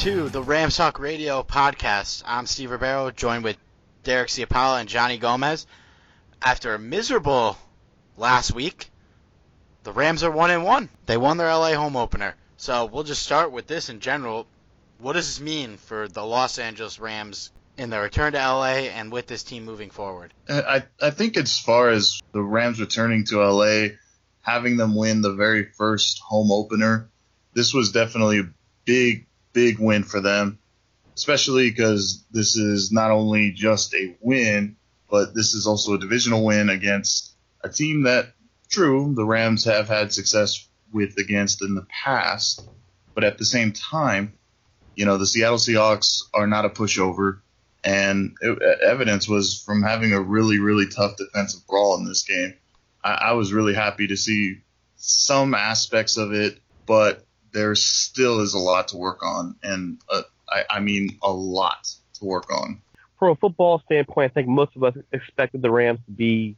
to the Rams Talk Radio podcast. I'm Steve Ribeiro, joined with Derek Ciapala and Johnny Gomez. After a miserable last week, the Rams are 1-1. They won their LA home opener. So we'll just start with this in general. What does this mean for the Los Angeles Rams in their return to LA and with this team moving forward? I think as far as the Rams returning to LA, having them win the very first home opener, this was definitely a big win for them, especially because this is not only just a win, but this is also a divisional win against a team that, true, the Rams have had success with against in the past, but at the same time, the Seattle Seahawks are not a pushover, and evidence was from having a really tough defensive brawl in this game. I was really happy to see some aspects of it, but there still is a lot to work on, and I mean a lot to work on. From a football standpoint, I think most of us expected the Rams to be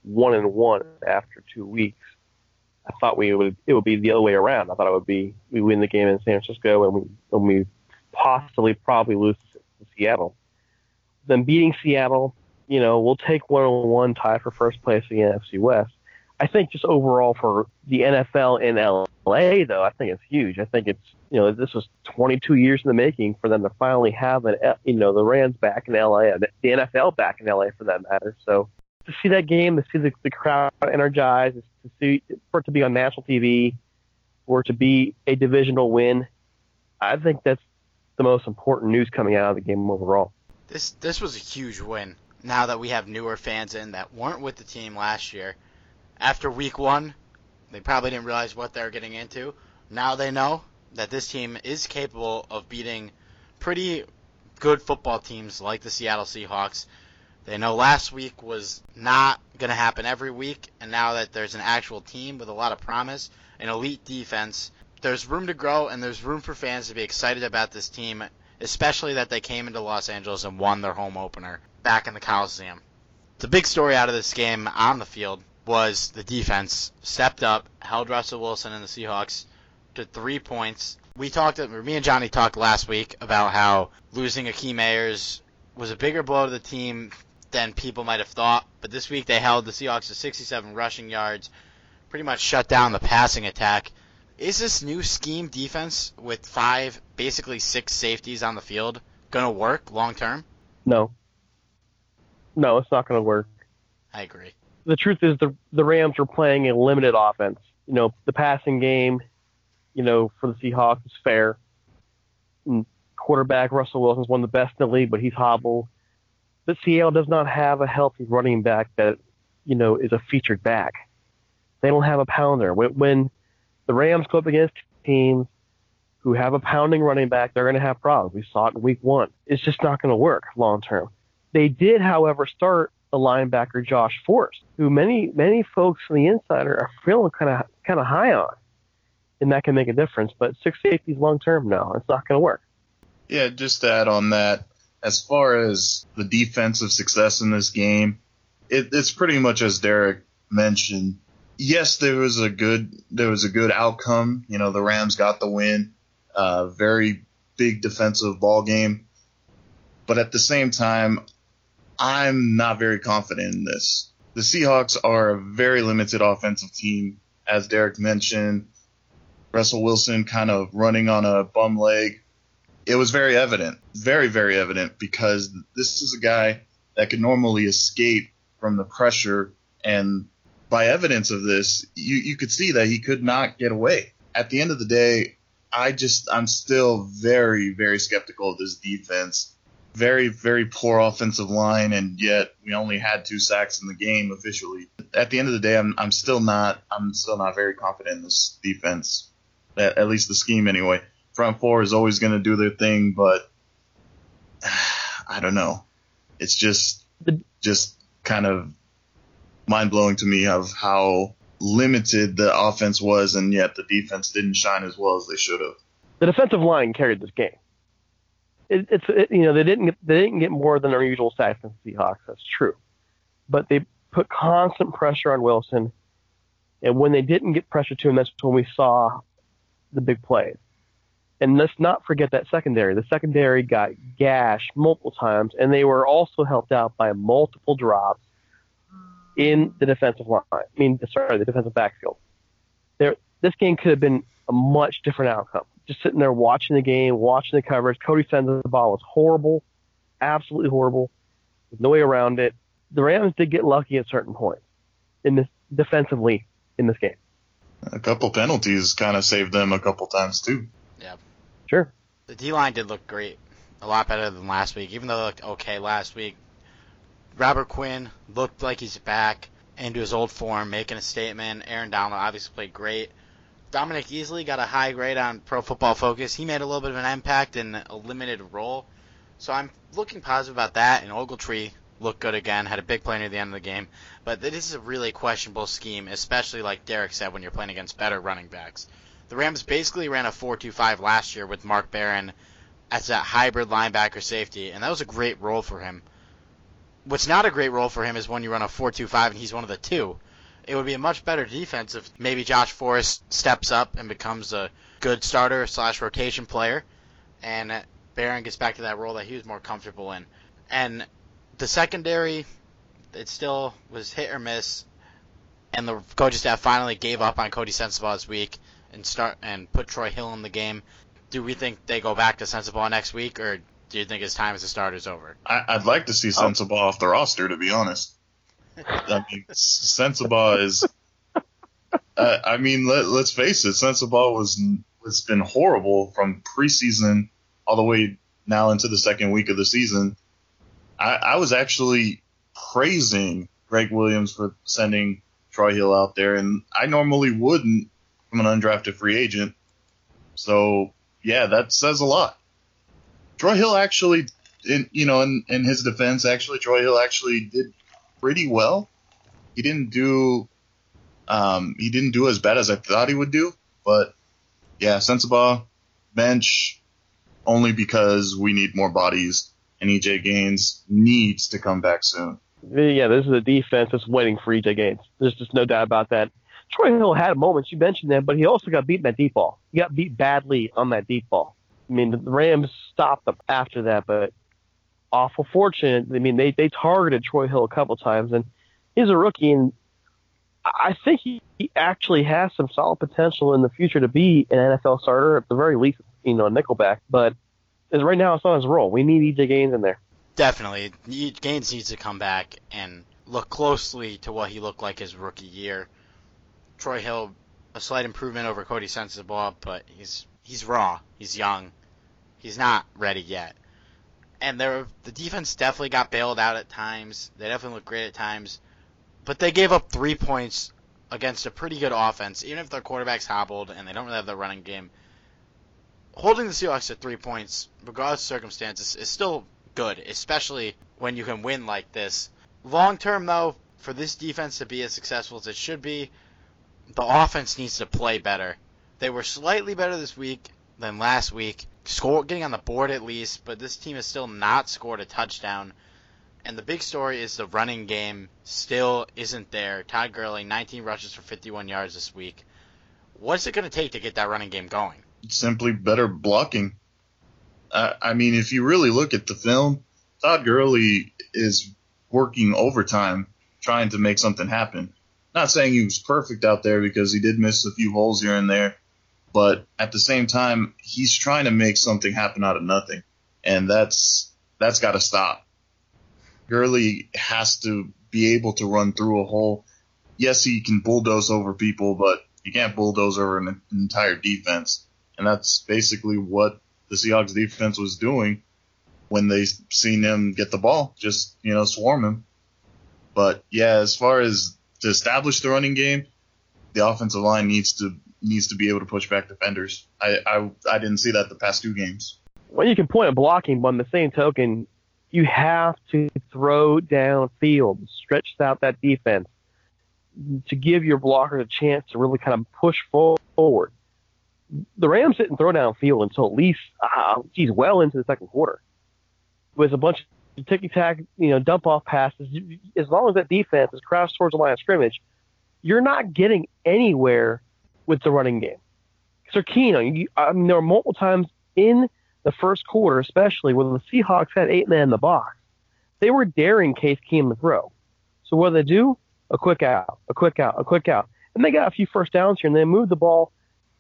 1-1 after 2 weeks. I thought it would be the other way around. I thought it would be we win the game in San Francisco and we probably lose to Seattle. Then beating Seattle, we'll take 1-1 tie for first place in the NFC West. I think just overall for the NFL in LA, though, I think it's huge. I think it's, this was 22 years in the making for them to finally have the Rams back in LA, the NFL back in LA for that matter. So to see that game, to see the crowd energized, for it to be on national TV, for it to be a divisional win, I think that's the most important news coming out of the game overall. This was a huge win. Now that we have newer fans in that weren't with the team last year, after week one, they probably didn't realize what they were getting into. Now they know that this team is capable of beating pretty good football teams like the Seattle Seahawks. They know last week was not going to happen every week, and now that there's an actual team with a lot of promise, an elite defense, there's room to grow and there's room for fans to be excited about this team, especially that they came into Los Angeles and won their home opener back in the Coliseum. The big story out of this game on the field was the defense stepped up, held Russell Wilson and the Seahawks to 3 points. Me and Johnny talked last week about how losing Akeem Ayers was a bigger blow to the team than people might have thought, but this week they held the Seahawks to 67 rushing yards, pretty much shut down the passing attack. Is this new scheme defense with basically 6 safeties on the field going to work long term? No, it's not going to work. I agree. The truth is the Rams were playing a limited offense. The passing game, for the Seahawks is fair. And quarterback Russell Wilson's one of the best in the league, but he's hobbled. But Seattle does not have a healthy running back that, is a featured back. They don't have a pounder. When the Rams go up against teams who have a pounding running back, they're going to have problems. We saw it in week 1. It's just not going to work long term. They did, however, start a linebacker, Josh Forrest, who many folks on the insider are feeling kind of high on, and that can make a difference. But 6 safeties long term, no, it's not going to work. Yeah, just to add on that, as far as the defensive success in this game, it's pretty much as Derek mentioned. Yes, there was a good outcome. The Rams got the win. Very big defensive ball game, but at the same time, I'm not very confident in this. The Seahawks are a very limited offensive team, as Derek mentioned. Russell Wilson kind of running on a bum leg. It was very evident, very evident, because this is a guy that could normally escape from the pressure, and by evidence of this, you could see that he could not get away. At the end of the day, I'm still very skeptical of this defense. Very poor offensive line, and yet we only had 2 sacks in the game officially. At the end of the day, I'm still not very confident in this defense. At least the scheme anyway. Front 4 is always going to do their thing, but I don't know. It's just kind of mind-blowing to me of how limited the offense was, and yet the defense didn't shine as well as they should have. The defensive line carried this game. They didn't get more than their usual sacks than the Seahawks. That's true, but they put constant pressure on Wilson, and when they didn't get pressure to him, that's when we saw the big plays. And let's not forget that secondary. The secondary got gashed multiple times, and they were also helped out by multiple drops in the defensive line. The defensive backfield. This game could have been a much different outcome. Just sitting there watching the game, watching the coverage. Cody Sensabaugh was horrible, absolutely horrible. There's no way around it. The Rams did get lucky at certain points defensively in this game. A couple penalties kind of saved them a couple times too. Yeah. Sure. The D-line did look great. A lot better than last week, even though they looked okay last week. Robert Quinn looked like he's back into his old form, making a statement. Aaron Donald obviously played great. Dominic Easley got a high grade on Pro Football Focus. He made a little bit of an impact in a limited role. So I'm looking positive about that. And Ogletree looked good again, had a big play near the end of the game. But this is a really questionable scheme, especially like Derek said, when you're playing against better running backs. The Rams basically ran a 4-2-5 last year with Mark Barron as that hybrid linebacker safety, and that was a great role for him. What's not a great role for him is when you run a 4-2-5 and he's one of the two. It would be a much better defense if maybe Josh Forrest steps up and becomes a good starter / rotation player, and Barron gets back to that role that he was more comfortable in. And the secondary, it still was hit or miss, and the coaching staff finally gave up on Cody Sensabaugh this week and put Troy Hill in the game. Do we think they go back to Sensabaugh next week, or do you think his time as a starter is over? I'd like to see Sensabaugh off the roster, to be honest. I mean, Sensabaugh is. Let's face it. Sensabaugh has been horrible from preseason all the way now into the second week of the season. I was actually praising Greg Williams for sending Troy Hill out there, and I normally wouldn't from an undrafted free agent. So yeah, that says a lot. Troy Hill actually, in his defense, Troy Hill actually did pretty well. He didn't do as bad as I thought he would do, but yeah, Sensabaugh bench only because we need more bodies, and EJ Gaines needs to come back soon. Yeah, this is a defense that's waiting for EJ Gaines. There's just no doubt about that. Troy Hill had moments, you mentioned that, but he also got beat in that deep ball. He got beat badly on that deep ball. I mean, the Rams stopped them after that, but awful fortunate. I mean, they targeted Troy Hill a couple times, and he's a rookie, and I think he actually has some solid potential in the future to be an NFL starter, at the very least, a nickelback. But as right now, it's not his role. We need EJ Gaines in there. Definitely. Gaines needs to come back and look closely to what he looked like his rookie year. Troy Hill, a slight improvement over Cody Sensabaugh, but he's raw. He's young. He's not ready yet. And the defense definitely got bailed out at times. They definitely looked great at times. But they gave up 3 points against a pretty good offense, even if their quarterback's hobbled and they don't really have the running game. Holding the Seahawks at 3 points, regardless of circumstances, is still good, especially when you can win like this. Long term, though, for this defense to be as successful as it should be, the offense needs to play better. They were slightly better this week than last week, getting on the board at least, but this team has still not scored a touchdown. And the big story is the running game still isn't there. Todd Gurley, 19 rushes for 51 yards this week. What's it going to take to get that running game going? Simply better blocking. If you really look at the film, Todd Gurley is working overtime trying to make something happen. Not saying he was perfect out there, because he did miss a few holes here and there, but at the same time, he's trying to make something happen out of nothing, and that's got to stop. Gurley has to be able to run through a hole. Yes, he can bulldoze over people, but he can't bulldoze over an entire defense, and that's basically what the Seahawks defense was doing when they seen him get the ball, just swarm him. But yeah, as far as to establish the running game, the offensive line needs to be able to push back defenders. I didn't see that the past 2 games. Well, you can point at blocking, but on the same token, you have to throw downfield, stretch out that defense to give your blockers a chance to really kind of push forward. The Rams didn't throw downfield until at least, well into the second quarter. It was a bunch of ticky-tack, dump-off passes. As long as that defense is crouched towards the line of scrimmage, you're not getting anywhere with the running game. they're keen on you. I mean, there were multiple times in the first quarter, especially when the Seahawks had 8 men in the box. They were daring Case Keenum to throw. So what do they do? A quick out, a quick out, a quick out. And they got a few first downs here, and they moved the ball,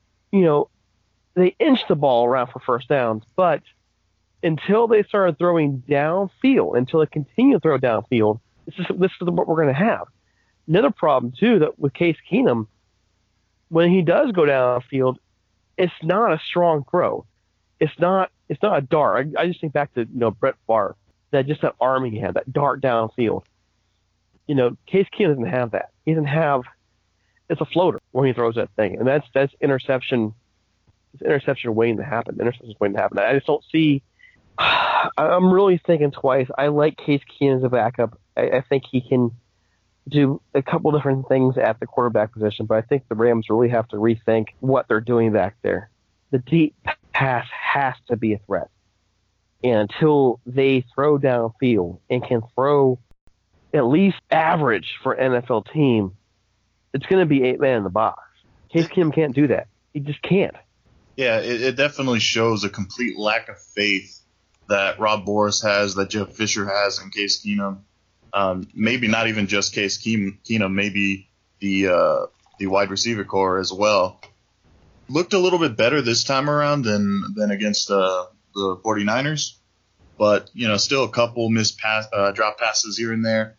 they inched the ball around for first downs. But until they started throwing downfield, until they continue to throw downfield, this is what we're going to have. Another problem, too, that with Case Keenum, when he does go downfield, it's not a strong throw. It's not a dart. I just think back to Brett Favre, that arm he had, that dart downfield. Case Keenum doesn't have that. He doesn't have. It's a floater when he throws that thing, and that's interception. It's interception waiting to happen. Interception's waiting to happen. I just don't see. I'm really thinking twice. I like Case Keenum as a backup. I think he can do a couple different things at the quarterback position, but I think the Rams really have to rethink what they're doing back there. The deep pass has to be a threat. And until they throw downfield and can throw at least average for an NFL team, it's going to be 8 men in the box. Case Keenum can't do that. He just can't. Yeah, it definitely shows a complete lack of faith that Rob Boras has, that Jeff Fisher has in Case Keenum. Maybe not even just Case Keenum, maybe the wide receiver core as well. Looked a little bit better this time around than against the 49ers, but still a couple missed drop passes here and there.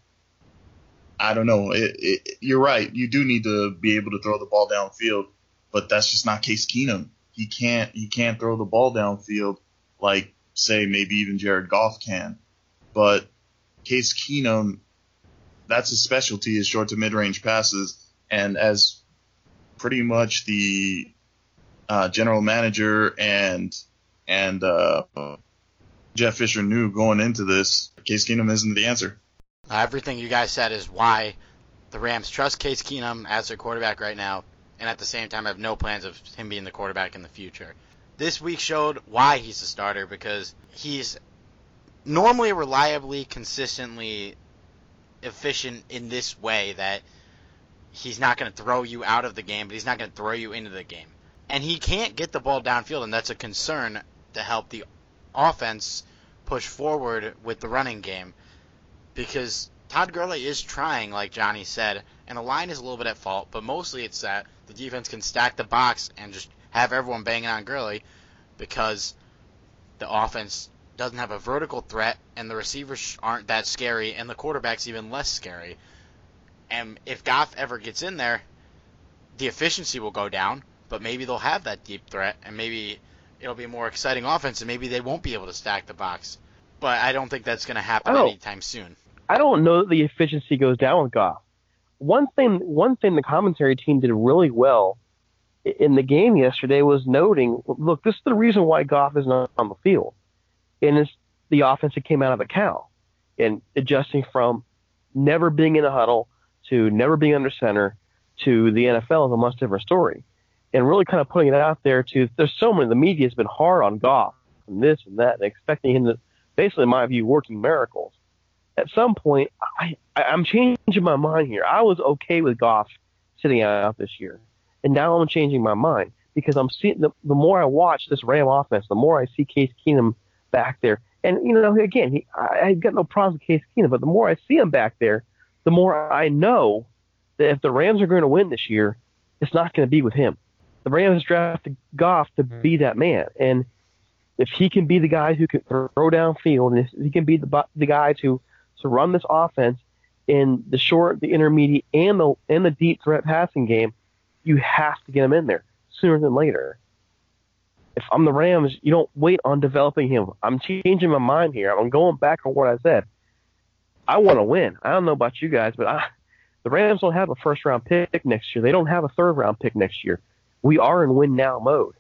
I don't know. You're right. You do need to be able to throw the ball downfield, but that's just not Case Keenum. He can't throw the ball downfield like, say, maybe even Jared Goff can. But Case Keenum, that's his specialty, is short to mid-range passes. And as pretty much the general manager and Jeff Fisher knew going into this, Case Keenum isn't the answer. Everything you guys said is why the Rams trust Case Keenum as their quarterback right now, and at the same time have no plans of him being the quarterback in the future. This week showed why he's the starter, because he's normally reliably, consistently efficient in this way, that he's not going to throw you out of the game, but he's not going to throw you into the game. And he can't get the ball downfield, and that's a concern to help the offense push forward with the running game, because Todd Gurley is trying, like Johnny said, and the line is a little bit at fault, but mostly it's that the defense can stack the box and just have everyone banging on Gurley, because the offense doesn't have a vertical threat, and the receivers aren't that scary, and the quarterback's even less scary. And if Goff ever gets in there, the efficiency will go down, but maybe they'll have that deep threat, and maybe it'll be a more exciting offense, and maybe they won't be able to stack the box. But I don't think that's going to happen anytime soon. I don't know that the efficiency goes down with Goff. One thing the commentary team did really well in the game yesterday was noting, look, this is the reason why Goff is not on the field. And it's the offense that came out of the cow, and adjusting from never being in a huddle to never being under center to the NFL is a much different story. And really kind of putting it out there there's so many, the media has been hard on Goff and this and that, and expecting him to, basically in my view, working miracles. At some point, I'm changing my mind here. I was okay with Goff sitting out this year, and now I'm changing my mind, because I'm seeing the more I watch this Ram offense, the more I see Case Keenum back there. And, again, I got no problems with Case Keenum, but the more I see him back there, the more I know that if the Rams are going to win this year, it's not going to be with him. The Rams drafted Goff to be that man, and if he can be the guy who can throw downfield, and if he can be the guy to run this offense in the short, the intermediate, and the deep threat passing game, you have to get him in there sooner than later. If I'm the Rams, you don't wait on developing him. I'm changing my mind here. I'm going back on what I said. I want to win. I don't know about you guys, but the Rams don't have a first-round pick next year. They don't have a third-round pick next year. We are in win-now mode.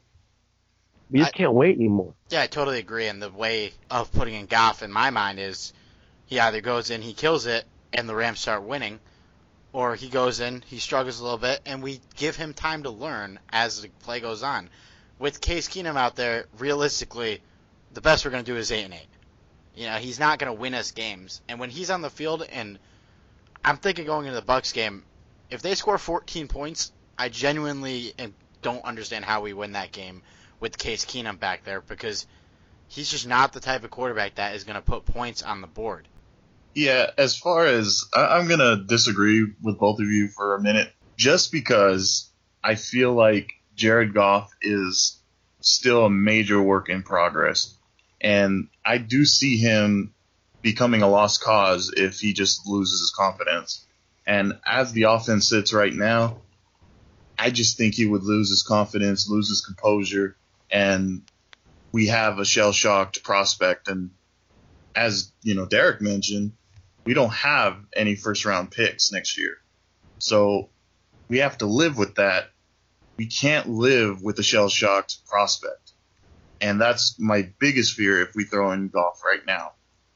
We just can't wait anymore. Yeah, I totally agree. And the way of putting in Goff in my mind is he either goes in, he kills it, and the Rams start winning, or he goes in, he struggles a little bit, and we give him time to learn as the play goes on. With Case Keenum out there, realistically, the best we're going to do is 8-8. He's not going to win us games. And when he's on the field, and I'm thinking going into the Bucs game, if they score 14 points, I genuinely don't understand how we win that game with Case Keenum back there, because he's just not the type of quarterback that is going to put points on the board. Yeah, as far as I'm going to disagree with both of you for a minute, just because I feel like Jared Goff is still a major work in progress. And I do see him becoming a lost cause if he just loses his confidence. And as the offense sits right now, I just think he would lose his confidence, lose his composure, and we have a shell-shocked prospect. And as Derek mentioned, we don't have any first-round picks next year. So we have to live with that. We can't live with a shell-shocked prospect. And that's my biggest fear if we throw in Goff right now.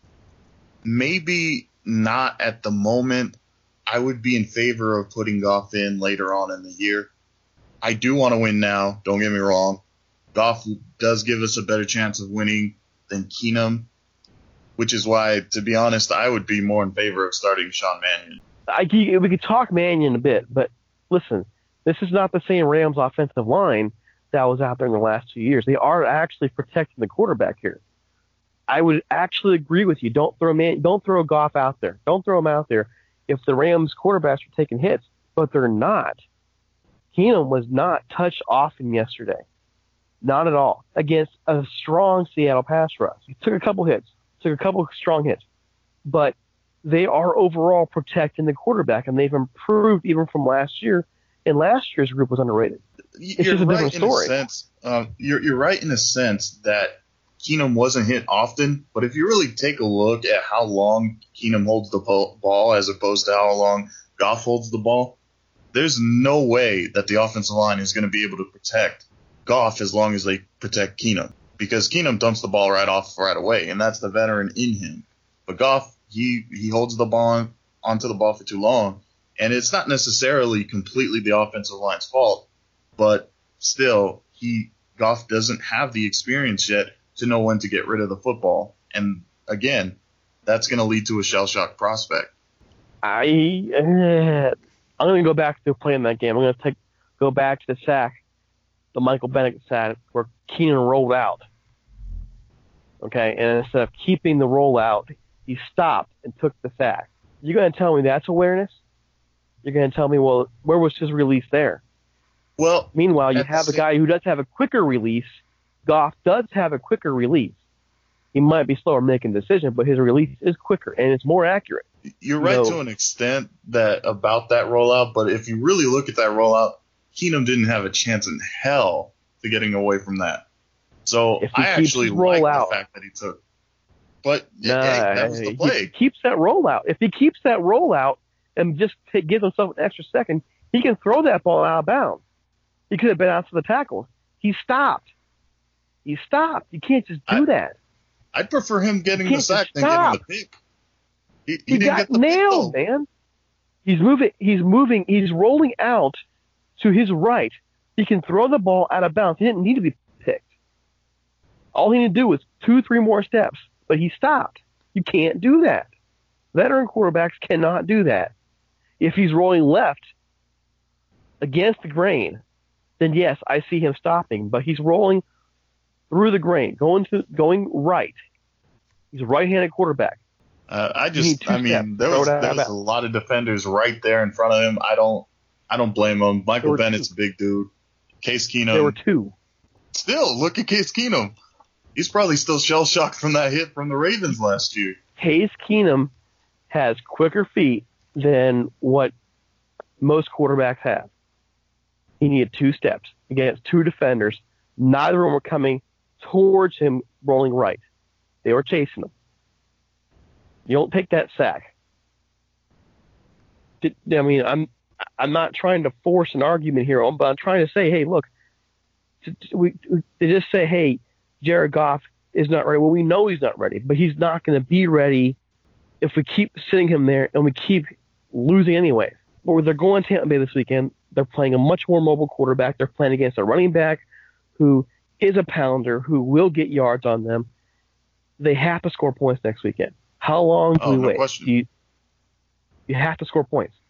Maybe not at the moment. I would be in favor of putting Goff in later on in the year. I do want to win now, don't get me wrong. Goff does give us a better chance of winning than Keenum, which is why, to be honest, I would be more in favor of starting Sean Mannion. We could talk Mannion a bit, but listen, this is not the same Rams offensive line that was out there in the last 2 years. They are actually protecting the quarterback here. I would actually agree with you. Don't throw Goff out there. Don't throw him out there if the Rams quarterbacks are taking hits, but they're not. Keenum was not touched often yesterday. Not at all. Against a strong Seattle pass rush. He took a couple strong hits. But they are overall protecting the quarterback, and they've improved even from last year, and last year's group was underrated. It's just a different story. You're right in a sense that Keenum wasn't hit often, but if you really take a look at how long Keenum holds the ball as opposed to how long Goff holds the ball, there's no way that the offensive line is going to be able to protect Goff as long as they protect Keenum, because Keenum dumps the ball right away, and that's the veteran in him. But Goff, he holds the ball onto the ball for too long, and it's not necessarily completely the offensive line's fault, but still, Goff doesn't have the experience yet to know when to get rid of the football, and again, that's going to lead to a shell-shocked prospect. I'm going to go back to playing that game. I'm going to go back to the sack, the Michael Bennett sack, where Keenan rolled out. Okay, and instead of keeping the rollout, he stopped and took the sack. You're going to tell me that's awareness? You're going to tell me, well, where was his release there? Well, meanwhile, you have a guy who does have a quicker release. Goff does have a quicker release. He might be slower making decisions, but his release is quicker and it's more accurate. You're right to an extent about that rollout, but if you really look at that rollout, Keenum didn't have a chance in hell to getting away from that. So I actually like the fact that he took. But that was the play. He keeps that rollout. If he keeps that rollout and just gives himself an extra second, he can throw that ball out of bounds. He could have been out to the tackle. He stopped. You can't just do that. I'd prefer him getting the sack than getting the pick. He didn't got get the nailed, pick, man. He's moving, he's rolling out to his right. He can throw the ball out of bounds. He didn't need to be picked. All he needed to do was 2-3 more steps, but he stopped. You can't do that. Veteran quarterbacks cannot do that. If he's rolling left against the grain, then yes, I see him stopping, but he's rolling through the grain, going right. He's a right-handed quarterback. There was a lot of defenders right there in front of him. I don't blame him. Michael Bennett's a big dude. Case Keenum. There were two. Still, look at Case Keenum. He's probably still shell-shocked from that hit from the Ravens last year. Case Keenum has quicker feet than what most quarterbacks have. He needed 2 steps against 2 defenders. Neither of them were coming towards him rolling right. They were chasing him. You don't take that sack. I mean, I'm not trying to force an argument here, but I'm trying to say, hey, look, to just say, hey, Jared Goff is not ready. Well, we know he's not ready, but he's not going to be ready if we keep sitting him there and we keep losing anyway. But they're going to Tampa Bay this weekend. They're playing a much more mobile quarterback. They're playing against a running back who is a pounder, who will get yards on them. They have to score points next weekend. How long do we wait? You have to score points.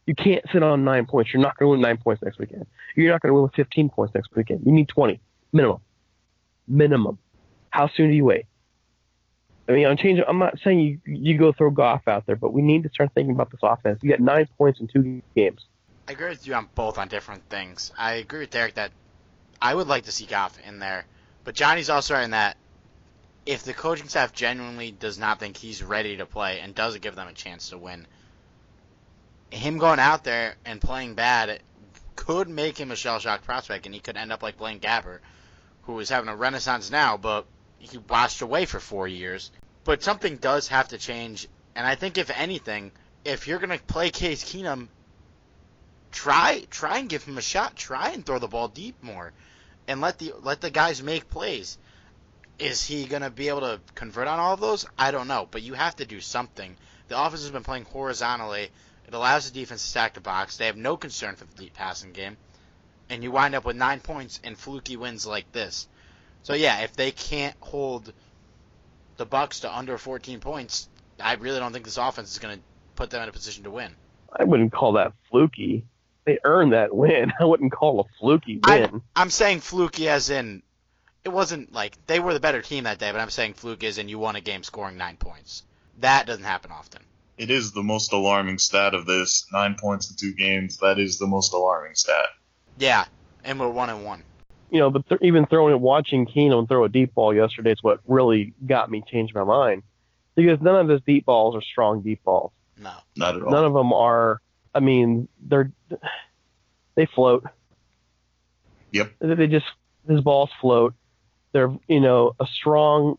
You can't sit on 9 points. You're not going to win 9 points next weekend. You're not going to win with 15 points next weekend. You need 20 minimum. Minimum. How soon do you wait? I mean, I'm not saying you go throw Goff out there, but we need to start thinking about this offense. You got 9 points in 2 games. I agree with you on both on different things. I agree with Derek that I would like to see Goff in there, but Johnny's also right in that if the coaching staff genuinely does not think he's ready to play and doesn't give them a chance to win, him going out there and playing bad could make him a shell-shocked prospect, and he could end up like Blaine Gabbert, who is having a renaissance now, but he washed away for 4 years. But something does have to change, and I think if anything, if you're going to play Case Keenum, try and give him a shot. Try and throw the ball deep more, and let the guys make plays. Is he going to be able to convert on all of those? I don't know, but you have to do something. The offense has been playing horizontally. It allows the defense to stack the box. They have no concern for the deep passing game, and you wind up with 9 points and fluky wins like this. So yeah, if they can't hold the Bucs to under 14 points, I really don't think this offense is going to put them in a position to win. I wouldn't call that fluky. They earned that win. I wouldn't call a fluky win. I'm saying fluky as in it wasn't like they were the better team that day, but I'm saying fluke as in you won a game scoring 9 points. That doesn't happen often. It is the most alarming stat of this. 9 points in 2 games. That is the most alarming stat. Yeah, and we're 1-1. You know, but even watching Keenum throw a deep ball yesterday is what really got me changed my mind. Because none of his deep balls are strong deep balls. No. Not at all. None of them are, I mean, they float. Yep. His balls float. They're, you know, a strong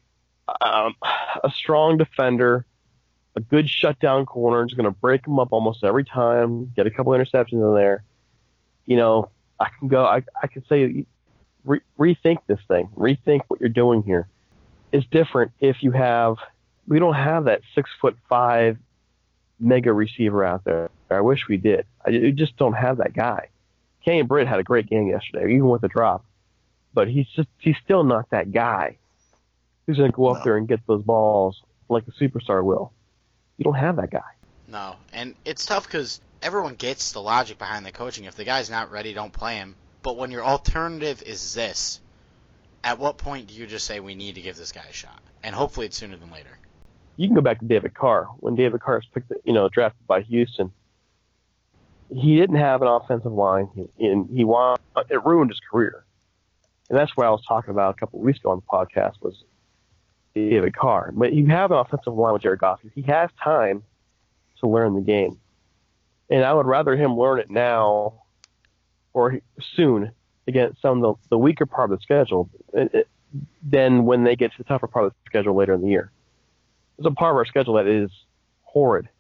defender, a good shutdown corner is going to break him up almost every time, get a couple interceptions in there. You know, I can say, rethink this thing. Rethink what you're doing here. It's different if we don't have that 6'5" mega receiver out there. I wish we did. We just don't have that guy. Kenyon Britt had a great game yesterday, even with the drop. But he's still not that guy who's going to go up there and get those balls like a superstar will. You don't have that guy. No, and it's tough because everyone gets the logic behind the coaching. If the guy's not ready, don't play him. But when your alternative is this, at what point do you just say we need to give this guy a shot? And hopefully it's sooner than later. You can go back to David Carr. When David Carr was drafted by Houston, he didn't have an offensive line, it ruined his career. And that's what I was talking about a couple of weeks ago on the podcast was David Carr. But you have an offensive line with Jared Goff. He has time to learn the game. And I would rather him learn it now or soon against some of the weaker part of the schedule than when they get to the tougher part of the schedule later in the year. There's a part of our schedule that is horrible.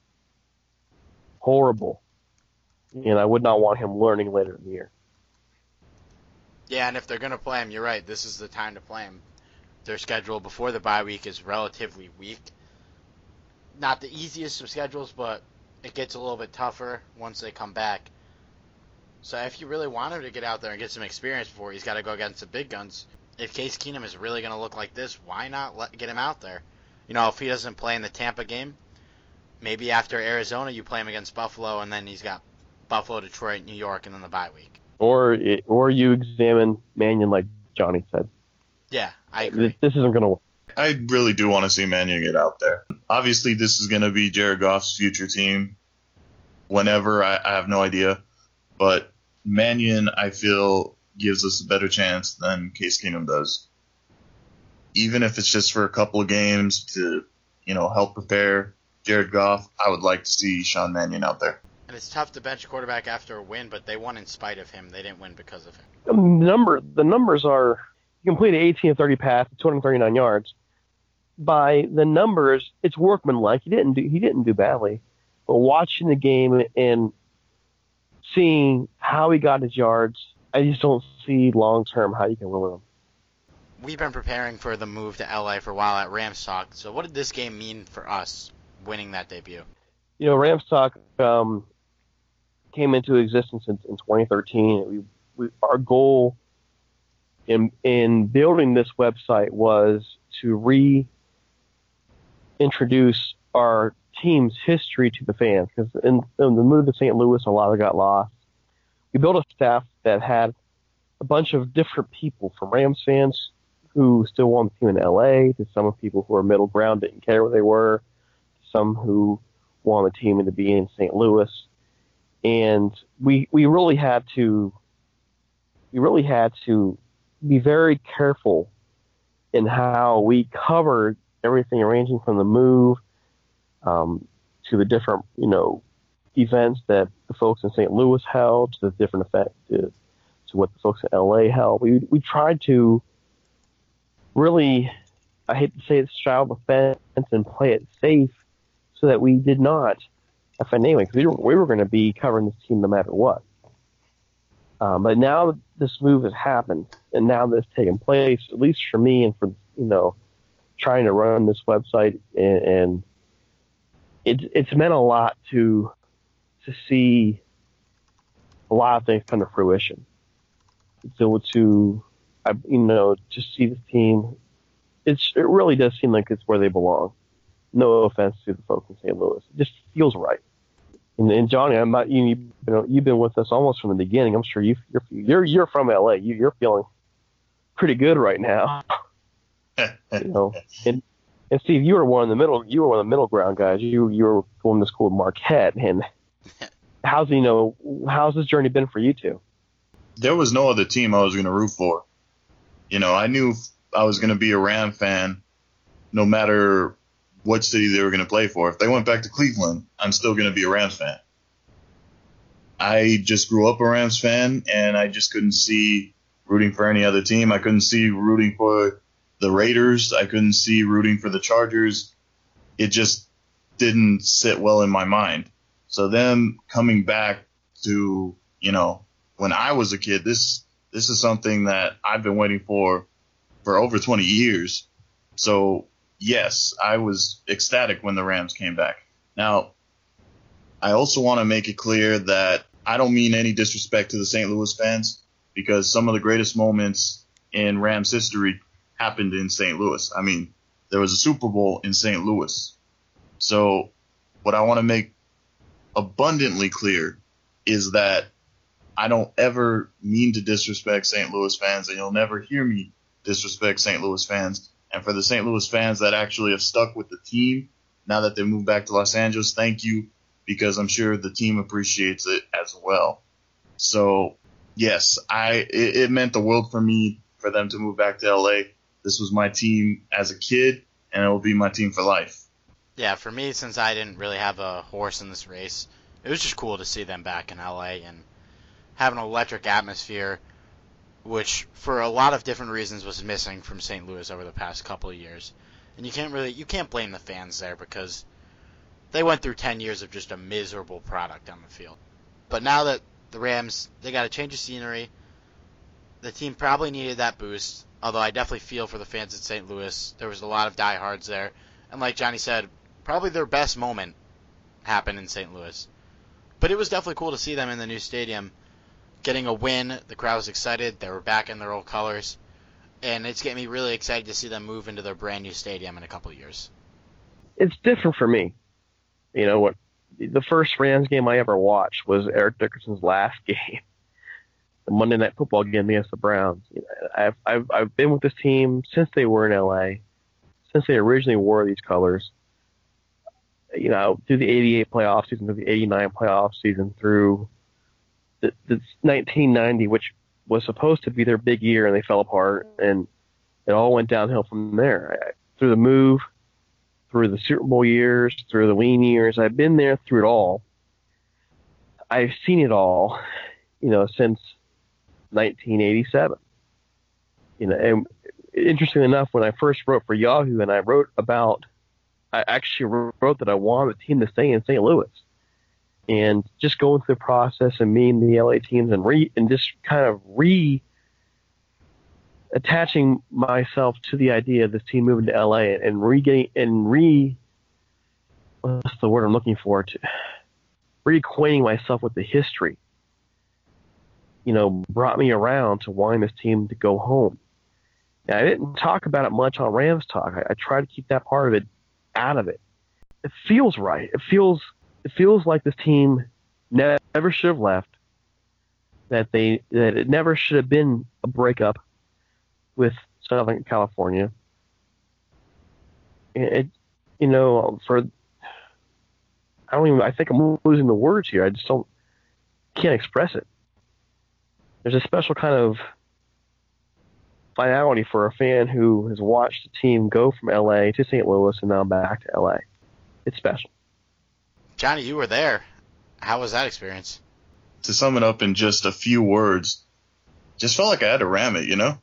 And I would not want him learning later in the year. Yeah, and if they're going to play him, you're right. This is the time to play him. Their schedule before the bye week is relatively weak. Not the easiest of schedules, but it gets a little bit tougher once they come back. So if you really want him to get out there and get some experience before he's got to go against the big guns, if Case Keenum is really going to look like this, why not get him out there? You know, if he doesn't play in the Tampa game, maybe after Arizona you play him against Buffalo, and then he's got Buffalo, Detroit, New York, and then the bye week. Or you examine Mannion like Johnny said. Yeah, I agree. This isn't going to work. I really do want to see Mannion get out there. Obviously, this is going to be Jared Goff's future team. Whenever, I have no idea. But Mannion, I feel, gives us a better chance than Case Keenum does. Even if it's just for a couple of games to, help prepare Jared Goff, I would like to see Sean Mannion out there. And it's tough to bench a quarterback after a win, but they won in spite of him. They didn't win because of him. The numbers are, you completed 18 of 30 passes, 239 yards. By the numbers, it's workmanlike. He didn't do badly. But watching the game and seeing how he got his yards, I just don't see long-term how you can win with him. We've been preparing for the move to LA for a while at Rams Talk. So what did this game mean for us, winning that debut? Rams Talk came into existence in 2013. Our goal in building this website was to reintroduce our team's history to the fans, because in the move to St. Louis, a lot of it got lost. We built a staff that had a bunch of different people, from Rams fans who still want the team in LA, to some of people who are middle ground, didn't care where they were, to some who want the team to be in St. Louis. And we really had to be very careful in how we covered everything, ranging from the move to the different, events that the folks in St. Louis held, to the different effect to what the folks in LA held. We tried to really, I hate to say it, straddle the fence and play it safe, so that we did not offend anyone, because we were going to be covering this team no matter what. But now this move has happened, and now that's taken place, at least for me and for, trying to run this website, and it's meant a lot to see a lot of things come to fruition. So to see this team, it really does seem like it's where they belong. No offense to the folks in St. Louis. It just feels right. And Johnny, I'm not, you've been with us almost from the beginning. I'm sure you're from LA. You're feeling pretty good right now. And Steve, you were one of the middle ground guys. You were going to school at Marquette, and how's this journey been for you two? There was no other team I was going to root for. I knew I was going to be a Ram fan no matter what city they were going to play for. If they went back to Cleveland, I'm still going to be a Rams fan. I just grew up a Rams fan, and I just couldn't see rooting for any other team. I couldn't see rooting for the Raiders. I couldn't see rooting for the Chargers. It just didn't sit well in my mind. So them coming back to, when I was a kid, this is something that I've been waiting for over 20 years. So yes, I was ecstatic when the Rams came back. Now, I also want to make it clear that I don't mean any disrespect to the St. Louis fans, because some of the greatest moments in Rams history happened in St. Louis. I mean, there was a Super Bowl in St. Louis. So what I want to make abundantly clear is that I don't ever mean to disrespect St. Louis fans, and you'll never hear me disrespect St. Louis fans. And for the St. Louis fans that actually have stuck with the team now that they moved back to Los Angeles, thank you, because I'm sure the team appreciates it as well. So, yes, it meant the world for me for them to move back to LA. This was my team as a kid, and it will be my team for life. Yeah, for me, since I didn't really have a horse in this race, it was just cool to see them back in LA and have an electric atmosphere, which for a lot of different reasons was missing from St. Louis over the past couple of years. And you can't blame the fans there, because they went through 10 years of just a miserable product on the field. But now that the Rams, they got a change of scenery, the team probably needed that boost, although I definitely feel for the fans in St. Louis. There was a lot of diehards there, and like Johnny said, probably their best moment happened in St. Louis. But it was definitely cool to see them in the new stadium, getting a win. The crowd was excited. They were back in their old colors. And it's getting me really excited to see them move into their brand new stadium in a couple of years. It's different for me. The first Rams game I ever watched was Eric Dickerson's last game, the Monday Night Football game against the Browns. I've been with this team since they were in LA, since they originally wore these colors. Through the 88 playoff season, through the 89 playoff season, through the 1990, which was supposed to be their big year, and they fell apart, and it all went downhill from there. Through the move, through the Super Bowl years, through the lean years, I've been there through it all. I've seen it all, since 1987. And interestingly enough, when I first wrote for Yahoo, and I actually wrote that I wanted the team to stay in St. Louis. And just going through the process and meeting the LA teams and just kind of attaching myself to the idea of this team moving to LA and what's the word I'm looking for, to reacquainting myself with the history, brought me around to wanting this team to go home. Now, I didn't talk about it much on Rams Talk. I try to keep that part of it out of it. it feels right. It feels like this team never should have left. That it never should have been a breakup with Southern California. I think I'm losing the words here. I just can't express it. There's a special kind of finality for a fan who has watched the team go from LA to St. Louis and now back to LA. It's special. Johnny, you were there. How was that experience? To sum it up in just a few words, just felt like I had to ram it, you know?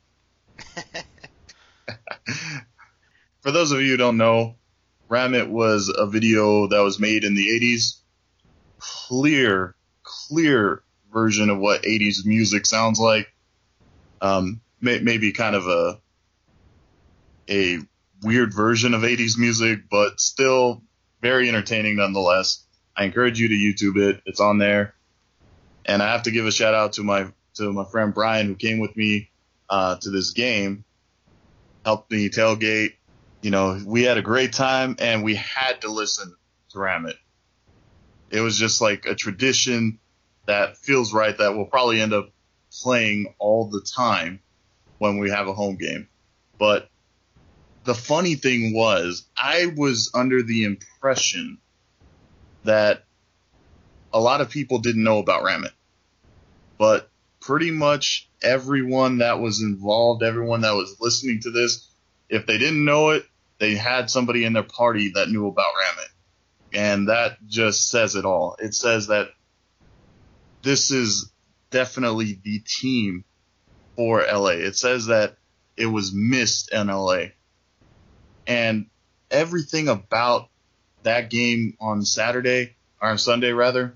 For those of you who don't know, Ram It was a video that was made in the 80s. Clear version of what 80s music sounds like. Maybe kind of a weird version of 80s music, but still very entertaining nonetheless. I encourage you to YouTube it. It's on there. And I have to give a shout out to my friend Brian, who came with me to this game, helped me tailgate. You know, we had a great time, and we had to listen to Ram It. It was just like a tradition that feels right, that we'll probably end up playing all the time when we have a home game. But the funny thing was, I was under the impression that a lot of people didn't know about Ram It. But pretty much everyone that was involved, everyone that was listening to this, if they didn't know it, they had somebody in their party that knew about Ram It. And that just says it all. It says that this is definitely the team for LA. It says that it was missed in LA. And everything about that game on Saturday, or on Sunday rather,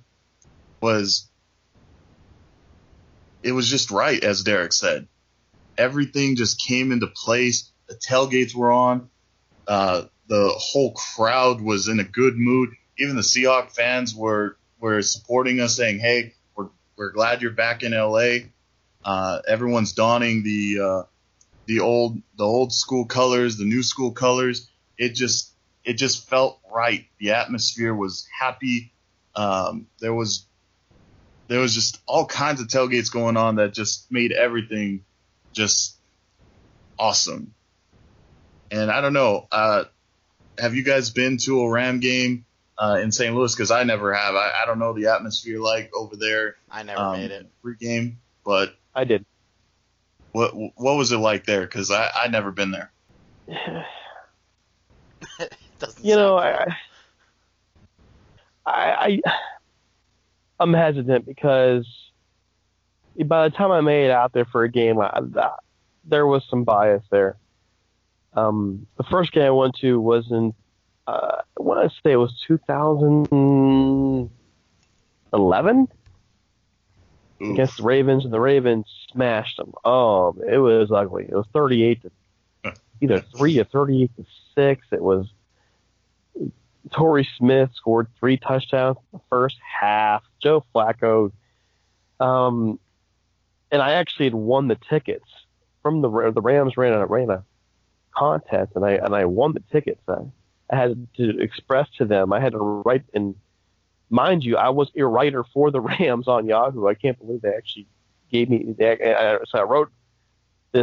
it was just right, as Derek said. Everything just came into place. The tailgates were on. The whole crowd was in a good mood. Even the Seahawks fans were supporting us, saying, "Hey, we're glad you're back in LA." Everyone's donning the old school colors, the new school colors. It just felt right. The atmosphere was happy. There was just all kinds of tailgates going on that just made everything just awesome. And I don't know, have you guys been to a Ram game in St. Louis? Because I never have. I don't know the atmosphere like over there. I never made it. Pre-game, but I did. What was it like there? Because I never been there. I'm hesitant because by the time I made it out there for a game, there was some bias there. The first game I went to was in, I want to say it was 2011 against the Ravens, and the Ravens smashed them. Oh, it was ugly. It was 38 to either 3 or 38 to 6. It was Torrey Smith scored 3 touchdowns in the first half. Joe Flacco, and I actually had won the tickets from the Rams ran a contest, and I won the tickets. I had to express to them. I had to write, and mind you, I was a writer for the Rams on Yahoo. I can't believe they actually gave me. So I wrote this,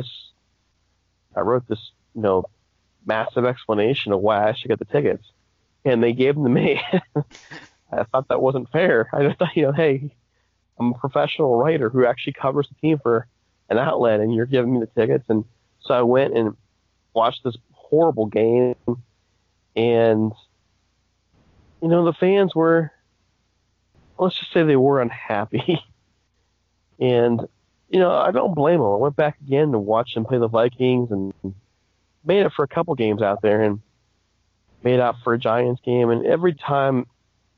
massive explanation of why I should get the tickets, and they gave them to me. I thought that wasn't fair. I just thought, hey, I'm a professional writer who actually covers the team for an outlet, and you're giving me the tickets. And so I went and watched this horrible game, and the fans were, let's just say they were unhappy. And I don't blame them. I went back again to watch them play the Vikings, and made it for a couple games out there, and made it out for a Giants game. And every time,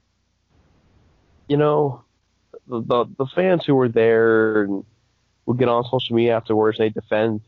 the fans who were there and would get on social media afterwards, and they defend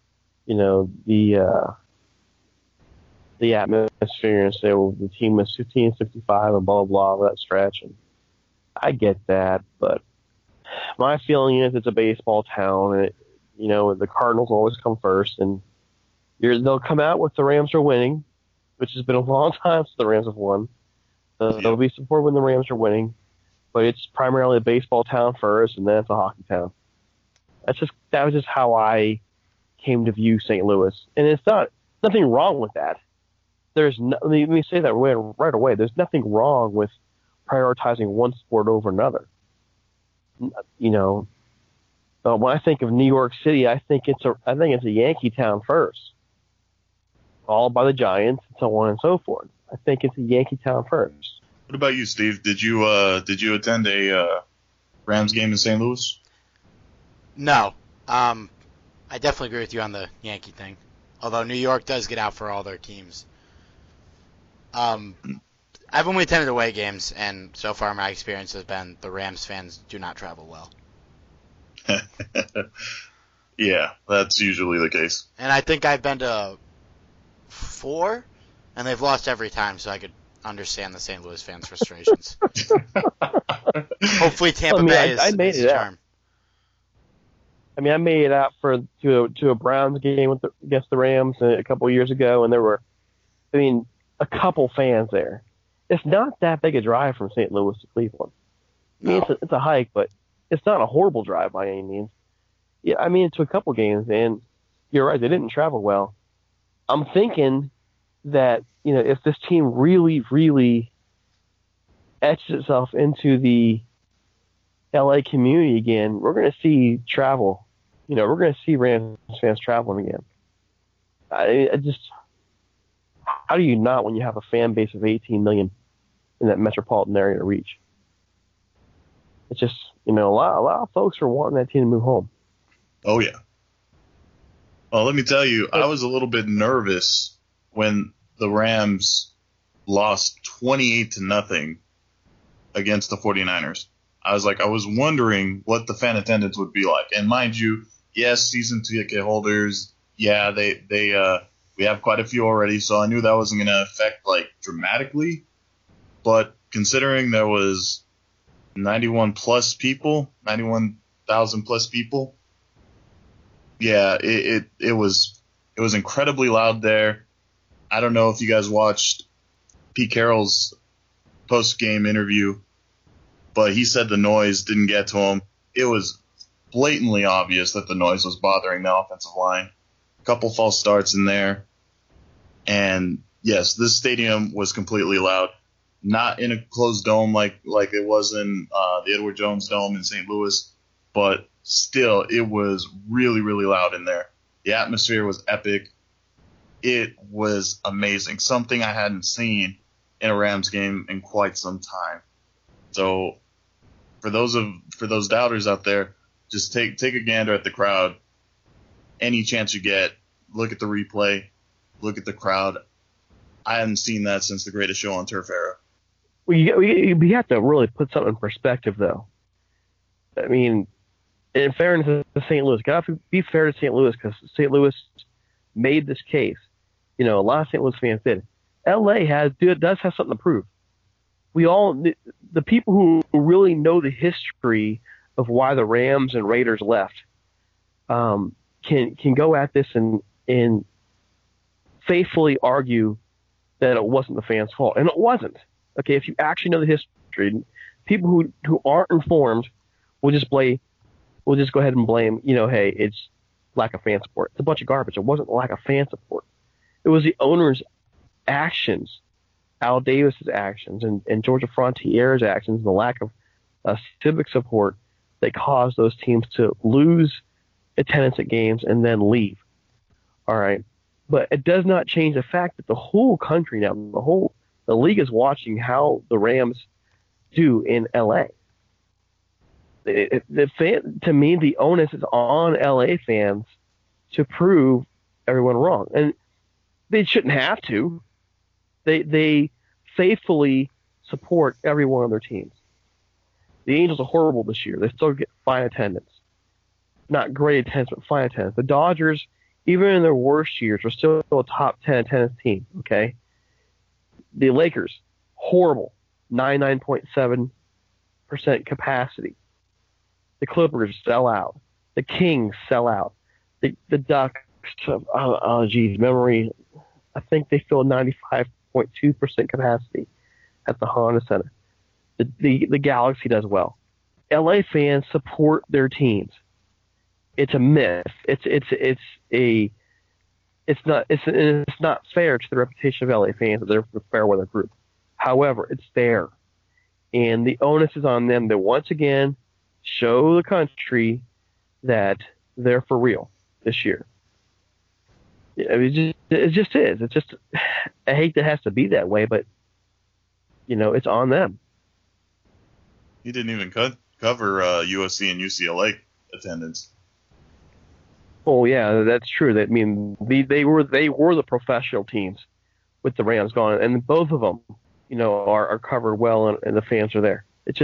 the atmosphere and say, well, the team was 15-65 and blah, blah, blah, that stretch. And I get that, but my feeling is it's a baseball town, and the Cardinals always come first, and they'll come out with the Rams are winning, which has been a long time since the Rams have won. There'll be support when the Rams are winning, but it's primarily a baseball town first, and then it's a hockey town. That was just how I came to view St. Louis, and it's nothing wrong with that. Let me say that right away. There's nothing wrong with prioritizing one sport over another. You know, when I think of New York City, I think it's a Yankee town first, followed by the Giants, and so on and so forth. I think it's a Yankee town first. What about you, Steve? Did you attend a Rams game in St. Louis? No. I definitely agree with you on the Yankee thing. Although New York does get out for all their teams. I've only attended away games, and so far my experience has been the Rams fans do not travel well. Yeah, that's usually the case. And I think I've been to 4, and they've lost every time, so I could understand the St. Louis fans' frustrations. Hopefully Tampa Bay is the charm. I mean, I made it out to a Browns game against the Rams a couple of years ago, and there were, a couple fans there. It's not that big a drive from St. Louis to Cleveland. I mean, it's a hike, but it's not a horrible drive by any means. Yeah, I mean, to a couple games, and you're right, they didn't travel well. I'm thinking that, if this team really, really etches itself into the LA community again, we're going to see travel. We're going to see Rams fans traveling again. How do you not, when you have a fan base of 18 million in that metropolitan area to reach? It's just, a lot of folks are wanting that team to move home. Oh, yeah. Well, let me tell you, I was a little bit nervous when the Rams lost 28-0 against the 49ers. I was wondering what the fan attendance would be like. And mind you, yes, season ticket holders, yeah, we have quite a few already, so I knew that wasn't going to affect, dramatically. But considering there was 91,000+ people, yeah, it was incredibly loud there. I don't know if you guys watched Pete Carroll's post-game interview, but he said the noise didn't get to him. It was blatantly obvious that the noise was bothering the offensive line. A couple false starts in there. And yes, this stadium was completely loud. Not in a closed dome like it was in the Edward Jones Dome in St. Louis, but still, it was really, really loud in there. The atmosphere was epic. It was amazing. Something I hadn't seen in a Rams game in quite some time. So for those doubters out there, just take a gander at the crowd. Any chance you get, look at the replay, look at the crowd. I hadn't seen that since the Greatest Show on Turf era. We have to really put something in perspective, though. I mean, in fairness to St. Louis, gotta be fair to St. Louis, because St. Louis made this case. A lot of St. Louis fans did. LA does have something to prove. The people who really know the history of why the Rams and Raiders left, can go at this and faithfully argue that it wasn't the fans' fault, and it wasn't. Okay, if you actually know the history, people who aren't informed will just go ahead and blame, hey, it's lack of fan support. It's a bunch of garbage. It wasn't lack of fan support. It was the owner's actions, Al Davis's actions, and Georgia Frontier's actions, and the lack of civic support that caused those teams to lose attendance at games and then leave. All right. But it does not change the fact that the whole country now, the league is watching how the Rams do in LA. To me, the onus is on LA fans to prove everyone wrong. And they shouldn't have to. They faithfully support every one of their teams. The Angels are horrible this year. They still get fine attendance. Not great attendance, but fine attendance. The Dodgers, even in their worst years, are still a top 10 attendance team, okay? The Lakers, horrible, 99.7% capacity. The Clippers sell out. The Kings sell out. The Ducks, memory, I think they fill 95.2% capacity. at the Honda Center. The Galaxy does well. LA fans support their teams. It's a myth. It's not fair to the reputation of LA fans that they're a fair weather group. However, it's there, and the onus is on them to once again show the country that they're for real this year. I mean, it just is. It's just, I hate that it has to be that way, but it's on them. He didn't even cover USC and UCLA attendance. Oh yeah, that's true. I mean, they were the professional teams with the Rams gone, and both of them, are covered well, and the fans are there. It's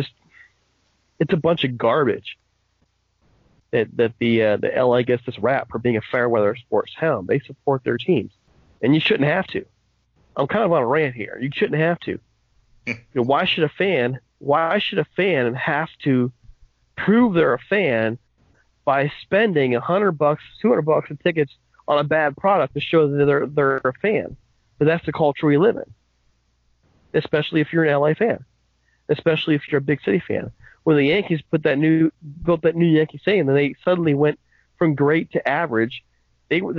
a bunch of garbage that the LA gets this rap for being a fair weather sports town. They support their teams, and you shouldn't have to. I'm kind of on a rant here. You shouldn't have to. Why should a fan have to prove they're a fan by spending $100, $200 in tickets on a bad product to show that they're a fan? But that's the culture we live in, especially if you're an LA fan, especially if you're a big city fan. When the Yankees built that new Yankee Stadium, and they suddenly went from great to average, you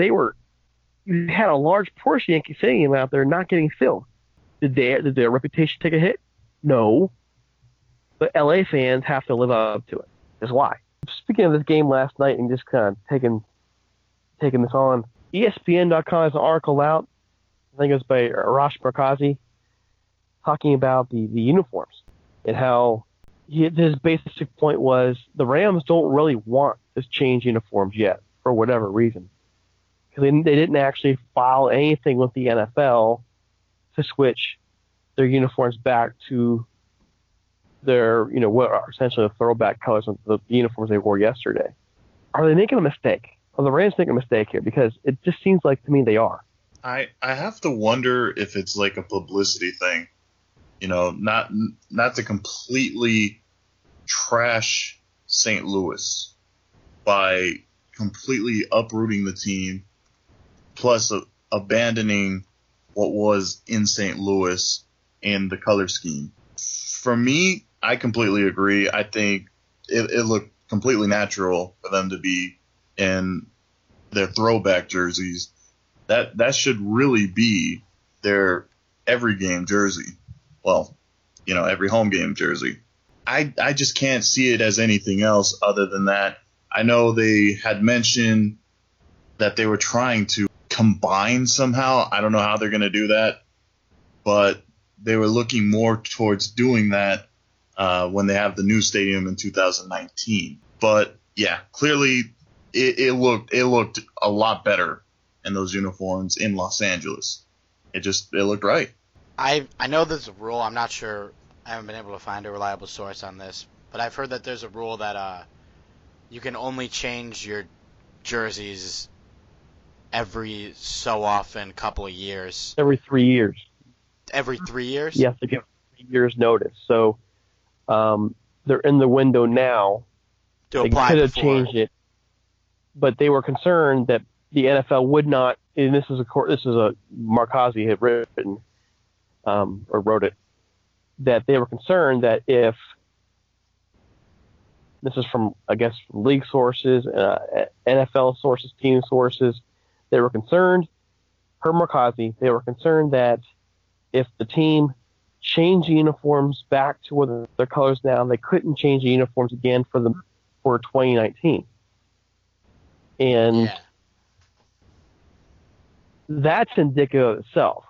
had a large portion of Yankee Stadium out there not getting filled. Did their reputation take a hit? No. But LA fans have to live up to it. That's why. Speaking of this game last night and just kind of taking this on, ESPN.com has an article out, I think it was by Arash Markazi, talking about the uniforms and how his basic point was the Rams don't really want to change uniforms yet for whatever reason. Because they didn't actually file anything with the NFL to switch their uniforms back to their, what are essentially the throwback colors of the uniforms they wore yesterday. Are they making a mistake? Are the Rams making a mistake here? Because it just seems like to me they are. I have to wonder if it's like a publicity thing. Not to completely trash St. Louis by completely uprooting the team, plus abandoning what was in St. Louis and the color scheme. For me, I completely agree. I think it looked completely natural for them to be in their throwback jerseys. That should really be their every game jersey. Well, every home game jersey. I just can't see it as anything else other than that. I know they had mentioned that they were trying to combine somehow. I don't know how they're going to do that, but they were looking more towards doing that when they have the new stadium in 2019. But yeah, clearly it looked a lot better in those uniforms in Los Angeles. It looked right. I know there's a rule. I'm not sure. I haven't been able to find a reliable source on this, but I've heard that there's a rule that you can only change your jerseys every so often, couple of years. Every 3 years. Every 3 years? You have to give 3 years notice. So they're in the window now. To apply they could have changed it, but they were concerned that the NFL would not. And this is a Markazi had written or wrote it, that they were concerned that if this is from, I guess, league sources, NFL sources, team sources, they were concerned, per Markazi, they were concerned that if the team changed the uniforms back to what their colors now, they couldn't change the uniforms again for 2019. And that's indicative of itself.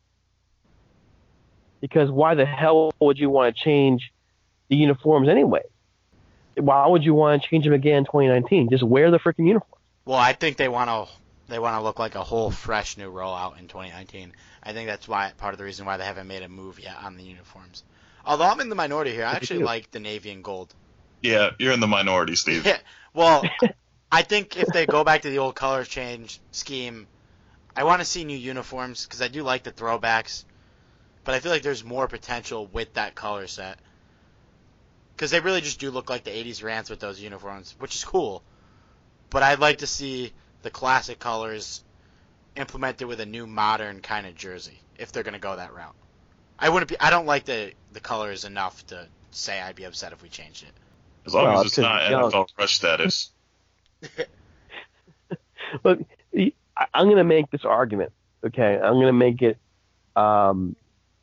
Because why the hell would you want to change the uniforms anyway? Why would you want to change them again in 2019? Just wear the freaking uniform. Well, I think they want to look like a whole fresh new rollout in 2019. I think that's part of the reason why they haven't made a move yet on the uniforms. Although I'm in the minority here, I actually like the navy and gold. Yeah, you're in the minority, Steve. Yeah, well, I think if they go back to the old color change scheme, I want to see new uniforms because I do like the throwbacks. But I feel like there's more potential with that color set. Because they really just do look like the 80s Rams with those uniforms, which is cool. But I'd like to see the classic colors implemented with a new modern kind of jersey, if they're going to go that route. I wouldn't be. I don't like the colors enough to say I'd be upset if we changed it. As long Well, as it's not NFL rush status. But I'm going to make this argument, okay? I'm going to make it kind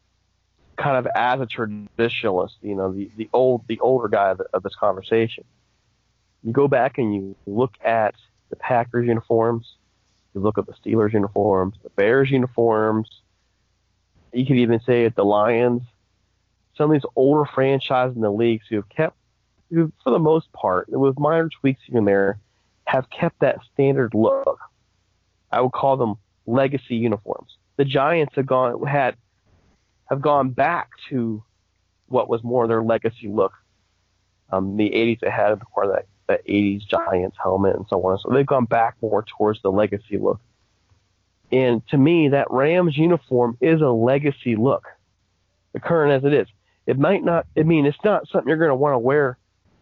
of as a traditionalist, you know, the older guy of this conversation. You go back and you look at the Packers uniforms, you look at the Steelers uniforms, the Bears uniforms. You could even say at the Lions. Some of these older franchises in the leagues who, for the most part, with minor tweaks here and there, have kept that standard look. I would call them legacy uniforms. The Giants have gone back to what was more their legacy look. The 80s they had, of course, that 80s Giants helmet and so on. So they've gone back more towards the legacy look. And to me, that Rams uniform is a legacy look, the current as it is. It might not, I mean, it's not something you're going to want to wear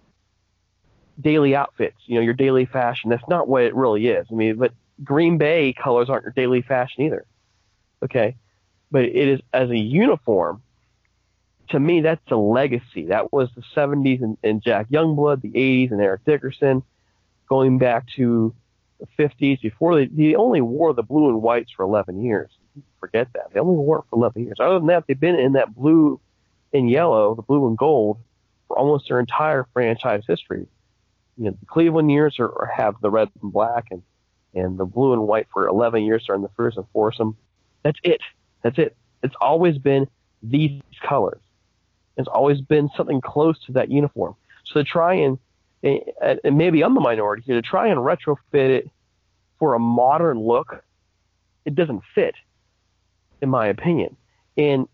daily outfits, you know, your daily fashion. That's not what it really is. I mean, but Green Bay colors aren't your daily fashion either. Okay. But it is, as a uniform, to me, that's a legacy. That was the 70s and Jack Youngblood, the 80s and Eric Dickerson, going back to the 50s before they only wore the blue and whites for 11 years. Forget that. They only wore it for 11 years. Other than that, they've been in that blue and yellow, the blue and gold, for almost their entire franchise history. You know, the Cleveland years have the red and black and the blue and white for 11 years during the first and foursome. That's it. That's it. It's always been these colors. It's always been something close to that uniform. So to try and maybe I'm the minority here, to try and retrofit it for a modern look, it doesn't fit, in my opinion. And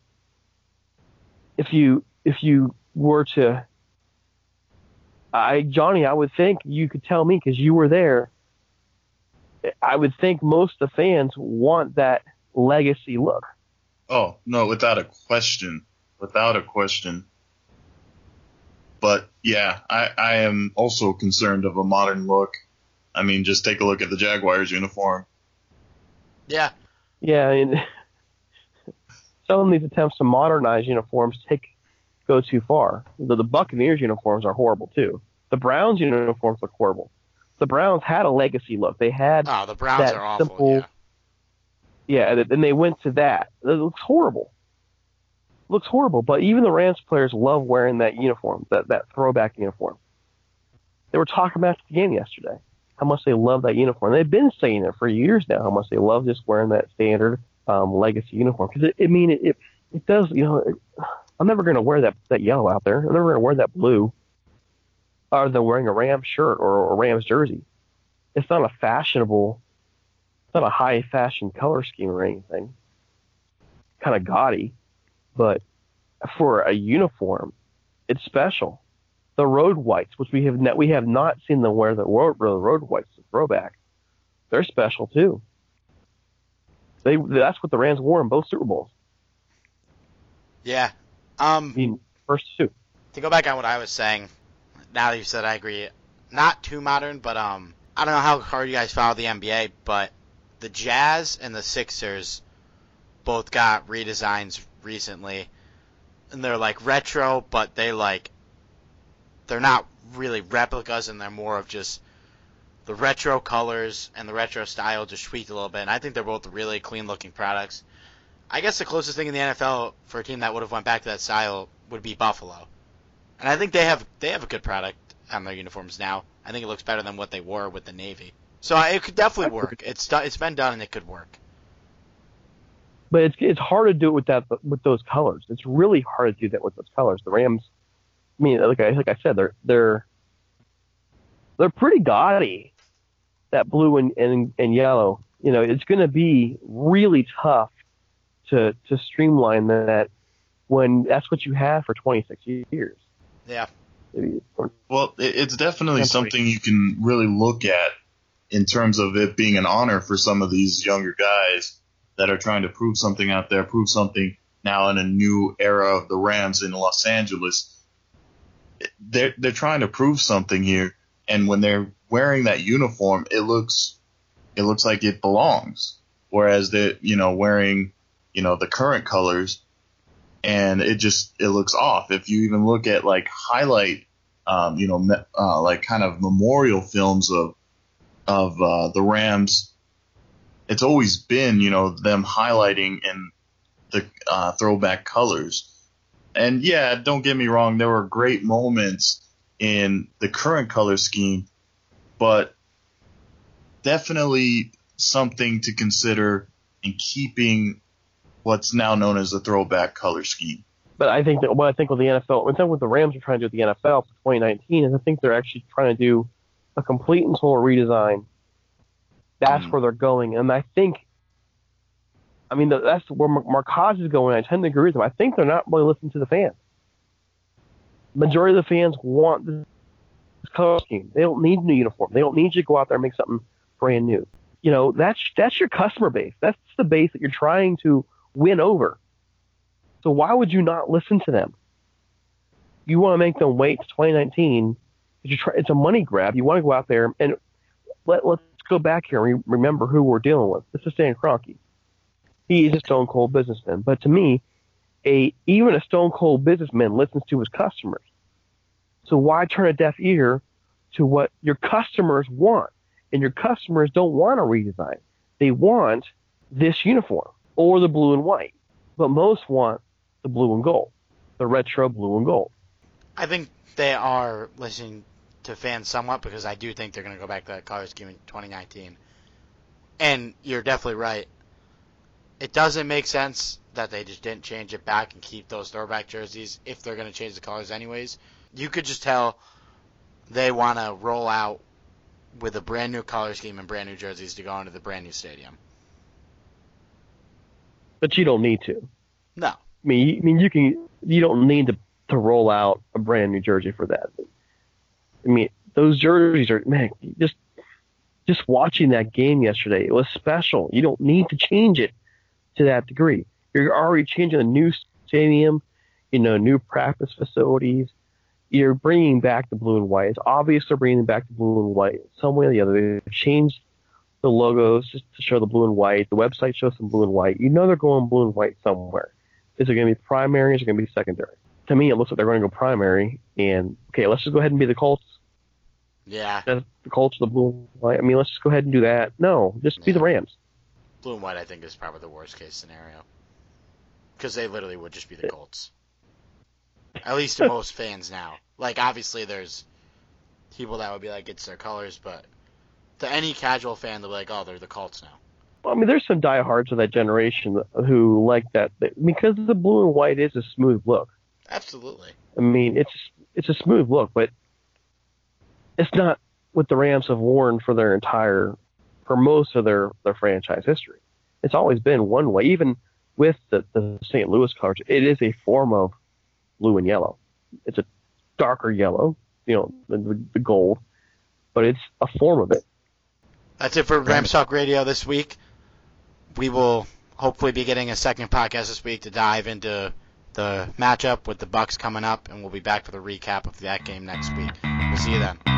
if you were to, Johnny, I would think you could tell me because you were there. I would think most of the fans want that legacy look. Oh, no, without a question. Without a question. But, yeah, I am also concerned of a modern look. I mean, just take a look at the Jaguars uniform. Yeah. Yeah, and some of these attempts to modernize uniforms go too far. The Buccaneers uniforms are horrible, too. The Browns uniforms look horrible. The Browns had a legacy look. They had the Browns that are awful, simple, yeah, and they went to that. It looks horrible. Looks horrible, but even the Rams players love wearing that uniform, that throwback uniform. They were talking about the game yesterday, how much they love that uniform. They've been saying it for years now, how much they love just wearing that standard legacy uniform. Because it does, you know, I'm never going to wear that yellow out there. I'm never going to wear that blue other than wearing a Rams shirt or a Rams jersey. It's not it's not a high fashion color scheme or anything. Kind of gaudy. But for a uniform, it's special. The road whites, which we have not seen them wear the road whites, the throwback, they're special too. That's what the Rams wore in both Super Bowls. Yeah. I mean, first two. To go back on what I was saying, now that you said, I agree. Not too modern, but I don't know how hard you guys follow the NBA, but the Jazz and the Sixers both got redesigns recently, and they're like retro, but they're not really replicas, and they're more of just the retro colors and the retro style just tweaked a little bit. And I think they're both really clean looking products. I guess the closest thing in the NFL for a team that would have went back to that style would be Buffalo, and I think they have a good product on their uniforms now. I think it looks better than what they wore with the Navy, so it could definitely work. It's been done and it could work. But it's hard to do it with those colors. It's really hard to do that with those colors. The Rams, I mean, like I said, they're pretty gaudy. That blue and yellow. You know, it's going to be really tough to streamline that when that's what you have for 26 years. Yeah. Well, it's definitely something you can really look at in terms of it being an honor for some of these younger guys that are trying to prove something out there, prove something now in a new era of the Rams in Los Angeles. They're trying to prove something here, and when they're wearing that uniform, it looks like it belongs. Whereas they're, wearing, the current colors, and it looks off. If you even look at like highlight, like kind of memorial films of the Rams, it's always been, them highlighting in the throwback colors. And yeah, don't get me wrong, there were great moments in the current color scheme, but definitely something to consider in keeping what's now known as the throwback color scheme. But I think that what with the NFL, what the Rams are trying to do with the NFL for 2019 is I think they're actually trying to do a complete and total redesign. That's where they're going, and I think, that's where Marcoz is going. I tend to agree with him. I think they're not really listening to the fans. Majority of the fans want this color scheme. They don't need a new uniform. They don't need you to go out there and make something brand new. That's your customer base. That's the base that you're trying to win over. So why would you not listen to them? You want to make them wait to 2019. It's a money grab. You want to go out there and let's go back here and remember who we're dealing with. This is Stan Kroenke. He is a stone cold businessman. But to me, even a stone cold businessman listens to his customers. So why turn a deaf ear to what your customers want? And your customers don't want a redesign. They want this uniform or the blue and white. But most want the blue and gold, the retro blue and gold. I think they are listening to fans somewhat because I do think they're going to go back to that color scheme in 2019. And you're definitely right. It doesn't make sense that they just didn't change it back and keep those throwback jerseys if they're going to change the colors anyways. You could just tell they want to roll out with a brand new color scheme and brand new jerseys to go into the brand new stadium. But you don't need to. No. You don't need to roll out a brand new jersey for that. Those jerseys are, just watching that game yesterday, it was special. You don't need to change it to that degree. You're already changing a new stadium, new practice facilities. You're bringing back the blue and white. It's obvious they're bringing back the blue and white some way or the other. They've changed the logos just to show the blue and white. The website shows some blue and white. They're going blue and white somewhere. Is it going to be primary or is it going to be secondary? To me, it looks like they're going to go primary. And, okay, let's just go ahead and be the Colts. Yeah. The Colts, the blue and white. Let's just go ahead and do that. No, just be the Rams. Blue and white, I think, is probably the worst case scenario. Because they literally would just be the Colts. At least to most fans now. Obviously there's people that would be like, it's their colors, but to any casual fan, they'll be like, oh, they're the Colts now. Well, there's some diehards of that generation who like that. Because the blue and white is a smooth look. Absolutely. It's a smooth look, but it's not what the Rams have worn for most of their franchise history. It's always been one way. Even with the St. Louis colors, it is a form of blue and yellow. It's a darker yellow, the gold, but it's a form of it. That's it for Rams Talk Radio this week. We will hopefully be getting a second podcast this week to dive into the matchup with the Bucs coming up, and we'll be back for the recap of that game next week. We'll see you then.